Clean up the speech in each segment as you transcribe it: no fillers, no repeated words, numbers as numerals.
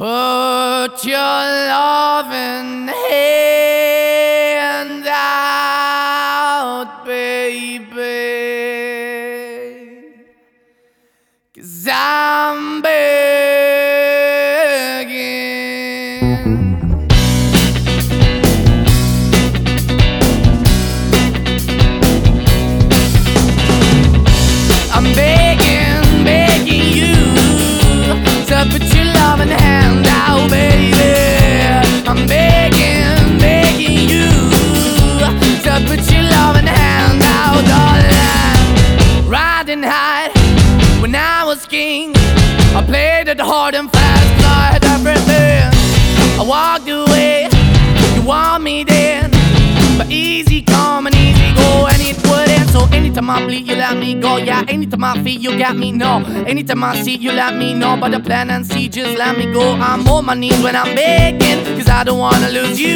Put your loving hand out, baby, 'cause I'm begging. I'm begging, begging you to put your loving hand out, baby. I'm begging, begging you to put your loving hand out, darling. Riding high when I was king, I played it hard and fast 'cause I had everything. I walked away, you want me then, but easy come and easy go, and it wouldn't. So anytime I bleed, you let me go. Yeah, anytime I feel, you got me, no. Anytime I see, you let me know. But the plan and see, just let me go. I'm on my knees when I'm begging, 'cause I don't wanna lose you.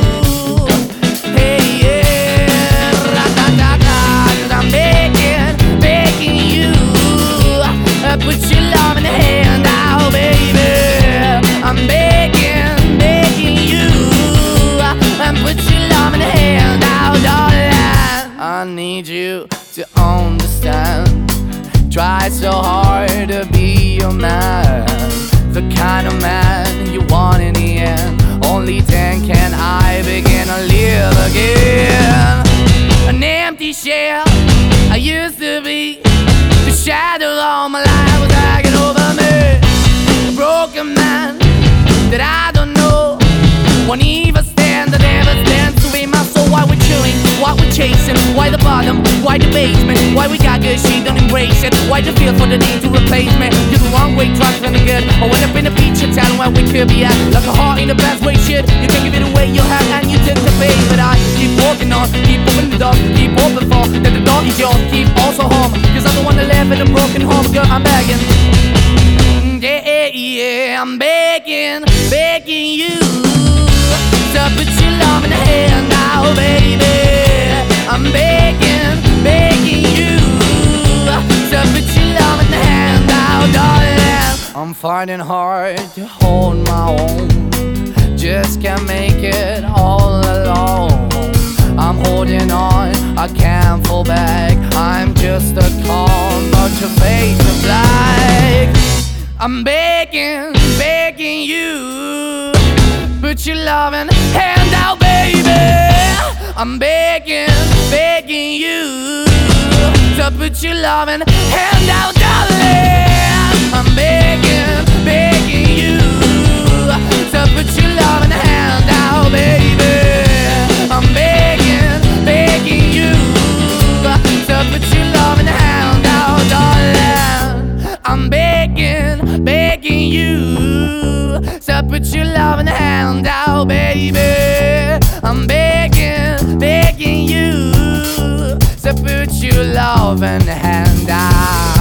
Hey, yeah, ra-da-da-da, 'cause I'm begging, begging you, put your love in the hand out, baby. I'm begging, begging you, put your love in the hand out, darling. I need you to understand. Try so hard to be your man, the kind of man you want in the end. Only then can I begin to live again. An empty shell I used to be, the shadow all my life was hanging over me. A broken man that I don't know, won't even stand, that never stands to be my soul. Why we're chewing, why we're chasing, why the bottom, why the basement, why we got good, she don't embrace it, why the feel for the need to replace me. You're the wrong way, trying to good. I went up in a feature town where we could be at, like a heart in the best way, shit. You can give it away, you have, and you take the bait. But I keep walking on, keep opening the door, keep open for that the door is yours, keep also home, 'cause I'm the one that live in a broken home. Girl, I'm begging, yeah, yeah, I'm begging, begging you to put your love in the hand now, baby. I'm begging, begging you to put your love in the hand now, darling. I'm finding hard to hold my own, just can't make it all alone. I'm holding on, I can't fall back. I'm just a call, but your face is black. I'm begging, begging you, put your loving hand out, baby. I'm begging, begging you to put your loving hand out, darling. I'm begging, begging you to put your loving hand out, baby. I'm begging, begging you to put your loving hand out, darling. I'm begging, begging you to put your loving hand out, baby. I'm begging, begging you to put your loving hand out.